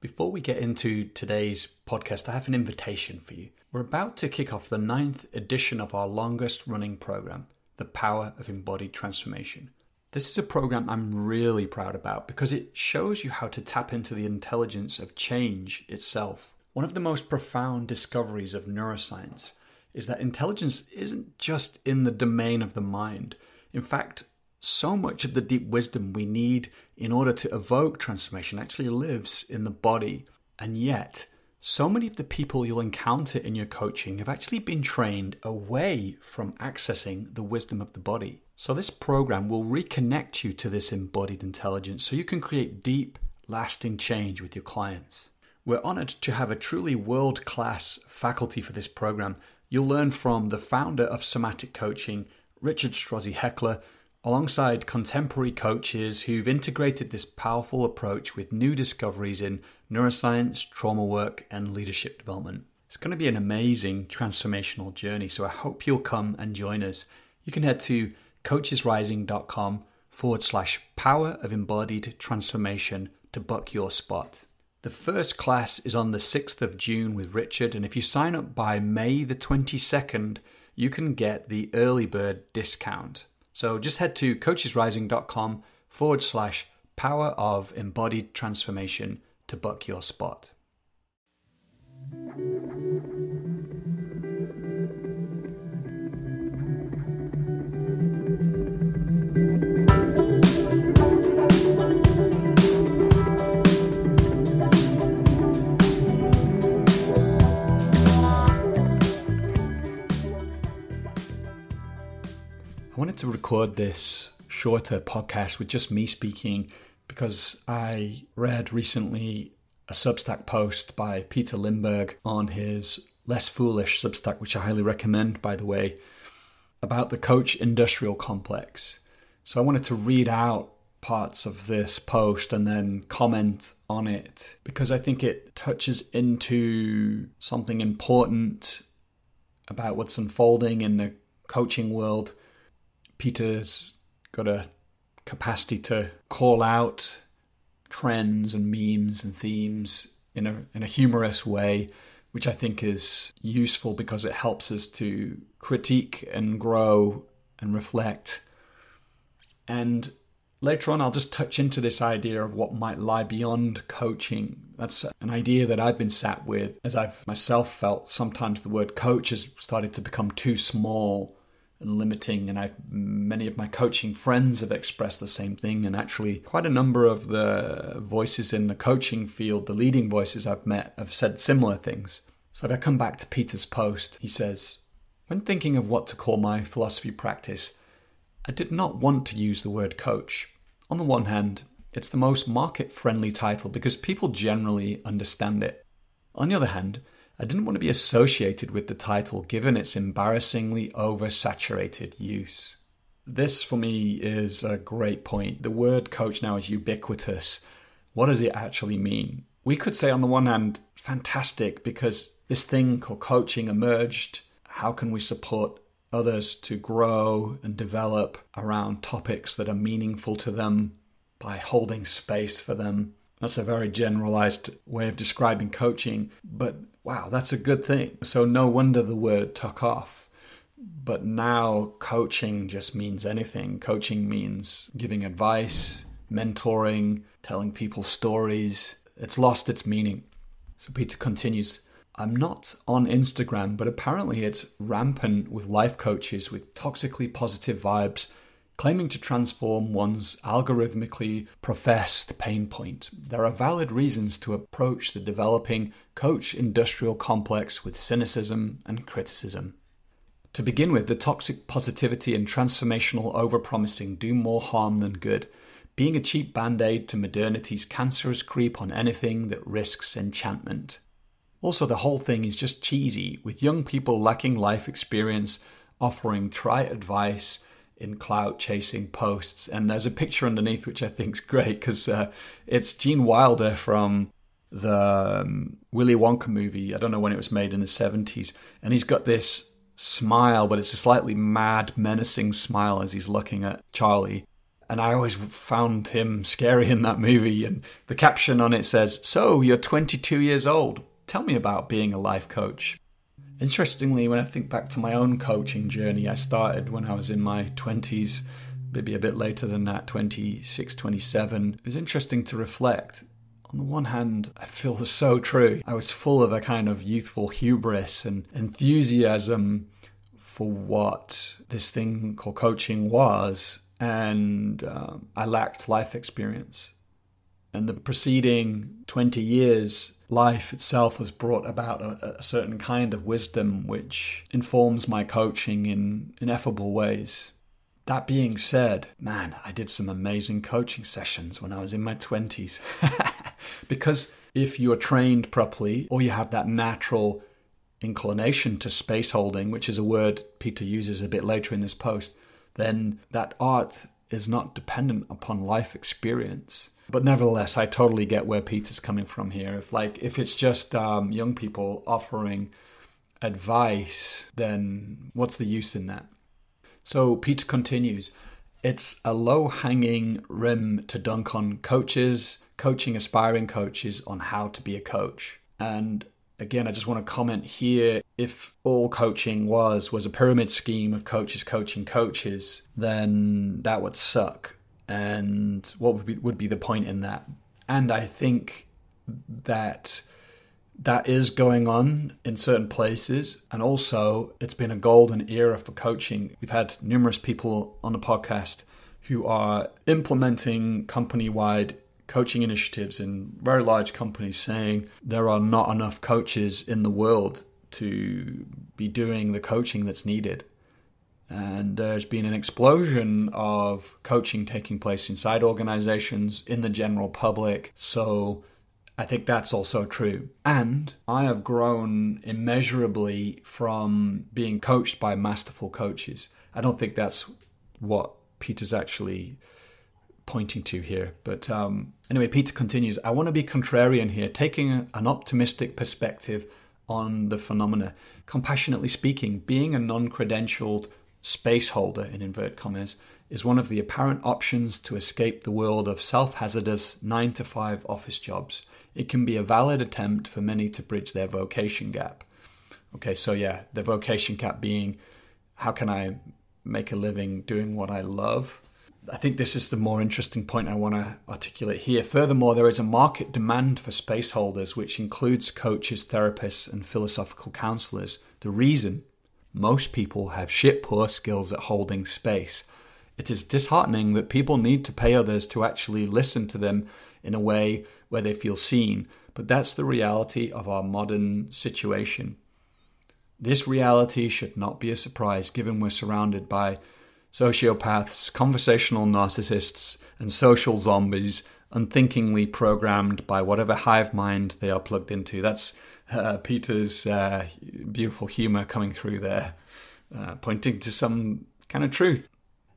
Before we get into today's podcast, I have an invitation for you. We're about to kick off the 9th edition of our longest running program, The Power of Embodied Transformation. This is a program I'm really proud about because it shows you how to tap into the intelligence of change itself. One of the most profound discoveries of neuroscience is that intelligence isn't just in the domain of the mind. In fact, so much of the deep wisdom we need in order to evoke transformation actually lives in the body. And yet, so many of the people you'll encounter in your coaching have actually been trained away from accessing the wisdom of the body. So this program will reconnect you to this embodied intelligence so you can create deep, lasting change with your clients. We're honored to have a truly world-class faculty for this program. You'll learn from the founder of Somatic Coaching, Richard Strozzi Heckler, alongside contemporary coaches who've integrated this powerful approach with new discoveries in neuroscience, trauma work, and leadership development. It's going to be an amazing transformational journey, so I hope you'll come and join us. You can head to coachesrising.com/power of embodied transformation to book your spot. The first class is on the 6th of June with Richard, and if you sign up by May the 22nd, you can get the early bird discount. So just head to coachesrising.com/power of embodied transformation to book your spot. I wanted to record this shorter podcast with just me speaking because I read recently a Substack post by Peter Lindbergh on his Less Foolish Substack, which I highly recommend, by the way, about the coach industrial complex. So I wanted to read out parts of this post and then comment on it because I think it touches into something important about what's unfolding in the coaching world. Peter's got a capacity to call out trends and memes and themes in a humorous way, which I think is useful because it helps us to critique and grow and reflect. And later on, I'll just touch into this idea of what might lie beyond coaching. That's an idea that I've been sat with as I've myself felt sometimes the word coach has started to become too small and limiting, and many of my coaching friends have expressed the same thing, and actually quite a number of the voices in the coaching field, the leading voices I've met, have said similar things. So if I come back to Peter's post, he says, "When thinking of what to call my philosophy practice, I did not want to use the word coach. On the one hand, it's the most market-friendly title because people generally understand it. On the other hand, I didn't want to be associated with the title given its embarrassingly oversaturated use." This for me is a great point. The word coach now is ubiquitous. What does it actually mean? We could say on the one hand, fantastic, because this thing called coaching emerged. How can we support others to grow and develop around topics that are meaningful to them by holding space for them? That's a very generalized way of describing coaching, but wow, that's a good thing. So no wonder the word took off. But now coaching just means anything. Coaching means giving advice, mentoring, telling people stories. It's lost its meaning. So Peter continues, "I'm not on Instagram, but apparently it's rampant with life coaches with toxically positive vibes claiming to transform one's algorithmically professed pain point. There are valid reasons to approach the developing coach industrial complex with cynicism and criticism. To begin with, the toxic positivity and transformational overpromising do more harm than good, being a cheap band-aid to modernity's cancerous creep on anything that risks enchantment. Also, the whole thing is just cheesy, with young people lacking life experience offering trite advice in clout-chasing posts." And there's a picture underneath which I think is great because it's Gene Wilder from the Willy Wonka movie. I don't know when it was made, in the 70s. And he's got this smile, but it's a slightly mad, menacing smile as he's looking at Charlie. And I always found him scary in that movie. And the caption on it says, "So, you're 22 years old. Tell me about being a life coach." Interestingly, when I think back to my own coaching journey, I started when I was in my 20s, maybe a bit later than that, 26, 27. It was interesting to reflect. On the one hand, I feel so true. I was full of a kind of youthful hubris and enthusiasm for what this thing called coaching was, and I lacked life experience. And the preceding 20 years, life itself has brought about a certain kind of wisdom which informs my coaching in ineffable ways. That being said, man, I did some amazing coaching sessions when I was in my 20s. Because if you're trained properly, or you have that natural inclination to space holding, which is a word Peter uses a bit later in this post, then that art is not dependent upon life experience. But nevertheless, I totally get where Peter's coming from here. If it's just young people offering advice, then what's the use in that? So Peter continues, it's a low-hanging rim to dunk on coaches, coaching aspiring coaches on how to be a coach. And again, I just want to comment here, if all coaching was a pyramid scheme of coaches coaching coaches, then that would suck. And what would be the point in that? And I think that is going on in certain places. And also, it's been a golden era for coaching. We've had numerous people on the podcast who are implementing company-wide coaching initiatives in very large companies, saying there are not enough coaches in the world to be doing the coaching that's needed. And there's been an explosion of coaching taking place inside organizations, in the general public. So I think that's also true. And I have grown immeasurably from being coached by masterful coaches. I don't think that's what Peter's actually pointing to here. But anyway, Peter continues, I want to be contrarian here, taking an optimistic perspective on the phenomena. Compassionately speaking, being a non-credentialed space holder, in invert commas, is one of the apparent options to escape the world of self-hazardous 9-to-5 office jobs. It can be a valid attempt for many to bridge their vocation gap. Okay, so yeah, the vocation gap being, how can I make a living doing what I love? I think this is the more interesting point I want to articulate here. Furthermore, there is a market demand for space holders, which includes coaches, therapists, and philosophical counselors. The reason? Most people have shit poor skills at holding space. It is disheartening that people need to pay others to actually listen to them in a way where they feel seen, but that's the reality of our modern situation. This reality should not be a surprise, given we're surrounded by sociopaths, conversational narcissists, and social zombies, unthinkingly programmed by whatever hive mind they are plugged into. That's Peter's beautiful humor coming through there, pointing to some kind of truth.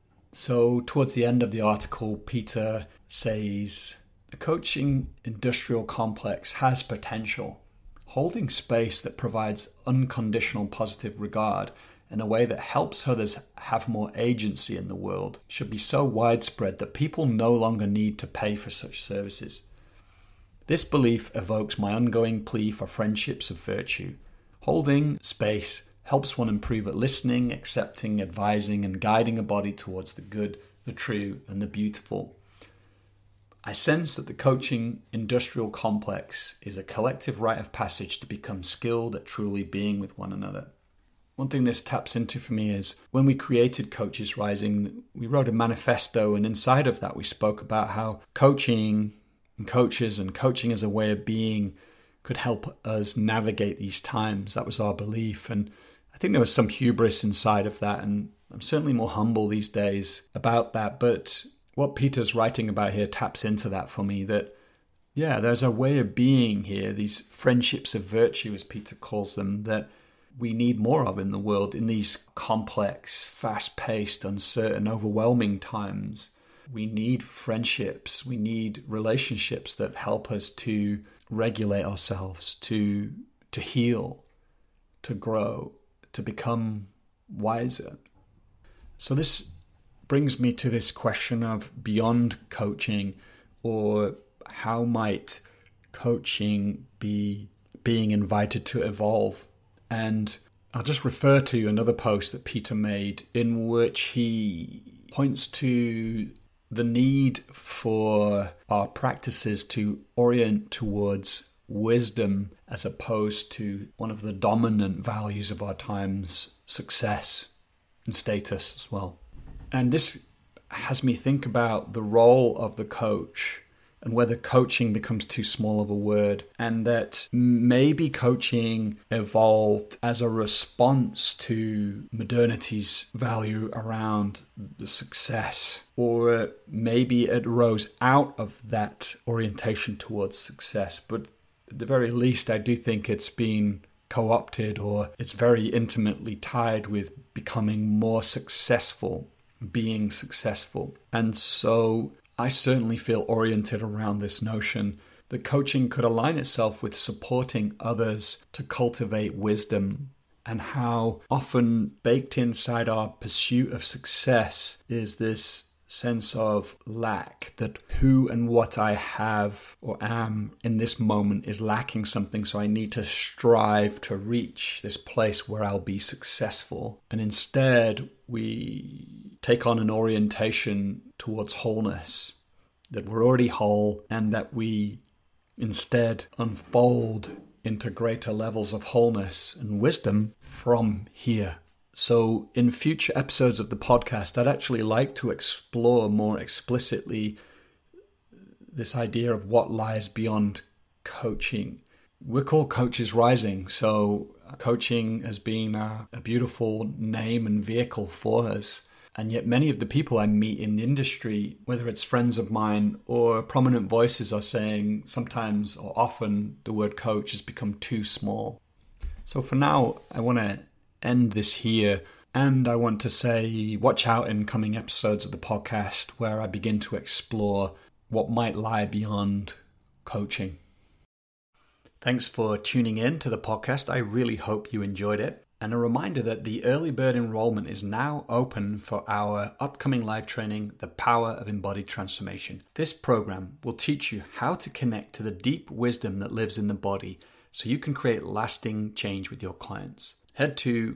So towards the end of the article, Peter says, the coaching industrial complex has potential. Holding space that provides unconditional positive regard in a way that helps others have more agency in the world should be so widespread that people no longer need to pay for such services. This belief evokes my ongoing plea for friendships of virtue. Holding space helps one improve at listening, accepting, advising, and guiding a body towards the good, the true, and the beautiful. I sense that the coaching industrial complex is a collective rite of passage to become skilled at truly being with one another. One thing this taps into for me is when we created Coaches Rising, we wrote a manifesto, and inside of that we spoke about how coaching and coaches and coaching as a way of being could help us navigate these times. That was our belief, and I think there was some hubris inside of that, and I'm certainly more humble these days about that. But what Peter's writing about here taps into that for me, that yeah, there's a way of being here, these friendships of virtue as Peter calls them, that we need more of in the world in these complex, fast-paced, uncertain, overwhelming times. We need friendships, we need relationships that help us to regulate ourselves, to heal, to grow, to become wiser. So this brings me to this question of beyond coaching, or how might coaching be being invited to evolve? And I'll just refer to another post that Peter made in which he points to the need for our practices to orient towards wisdom as opposed to one of the dominant values of our times, success and status as well. And this has me think about the role of the coach and whether coaching becomes too small of a word, and that maybe coaching evolved as a response to modernity's value around the success, or maybe it arose out of that orientation towards success. But at the very least, I do think it's been co-opted, or it's very intimately tied with becoming more successful, being successful. And so I certainly feel oriented around this notion that coaching could align itself with supporting others to cultivate wisdom, and how often baked inside our pursuit of success is this sense of lack, that who and what I have or am in this moment is lacking something, so I need to strive to reach this place where I'll be successful. And instead, we take on an orientation towards wholeness, that we're already whole, and that we instead unfold into greater levels of wholeness and wisdom from here. So in future episodes of the podcast, I'd actually like to explore more explicitly this idea of what lies beyond coaching. We're called Coaches Rising, so coaching has been a beautiful name and vehicle for us. And yet many of the people I meet in the industry, whether it's friends of mine or prominent voices, are saying sometimes or often the word coach has become too small. So for now, I want to end this here, and I want to say watch out in coming episodes of the podcast where I begin to explore what might lie beyond coaching. Thanks for tuning in to the podcast. I really hope you enjoyed it. And a reminder that the early bird enrollment is now open for our upcoming live training, The Power of Embodied Transformation. This program will teach you how to connect to the deep wisdom that lives in the body so you can create lasting change with your clients. Head to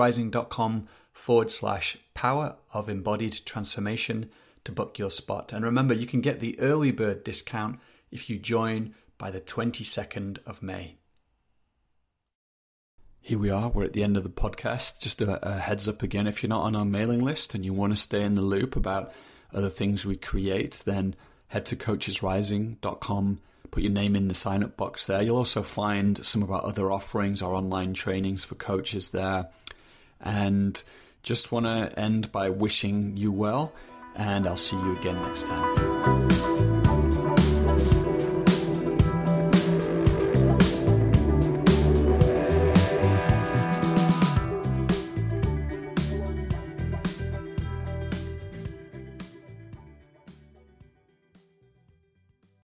coachesrising.com/power of embodied transformation to book your spot. And remember, you can get the early bird discount if you join by the 22nd of May. Here we are, we're at the end of the podcast. Just a heads up again, if you're not on our mailing list and you want to stay in the loop about other things we create, then head to coachesrising.com, put your name in the sign up box there. You'll also find some of our other offerings, our online trainings for coaches there. And just want to end by wishing you well, and I'll see you again next time.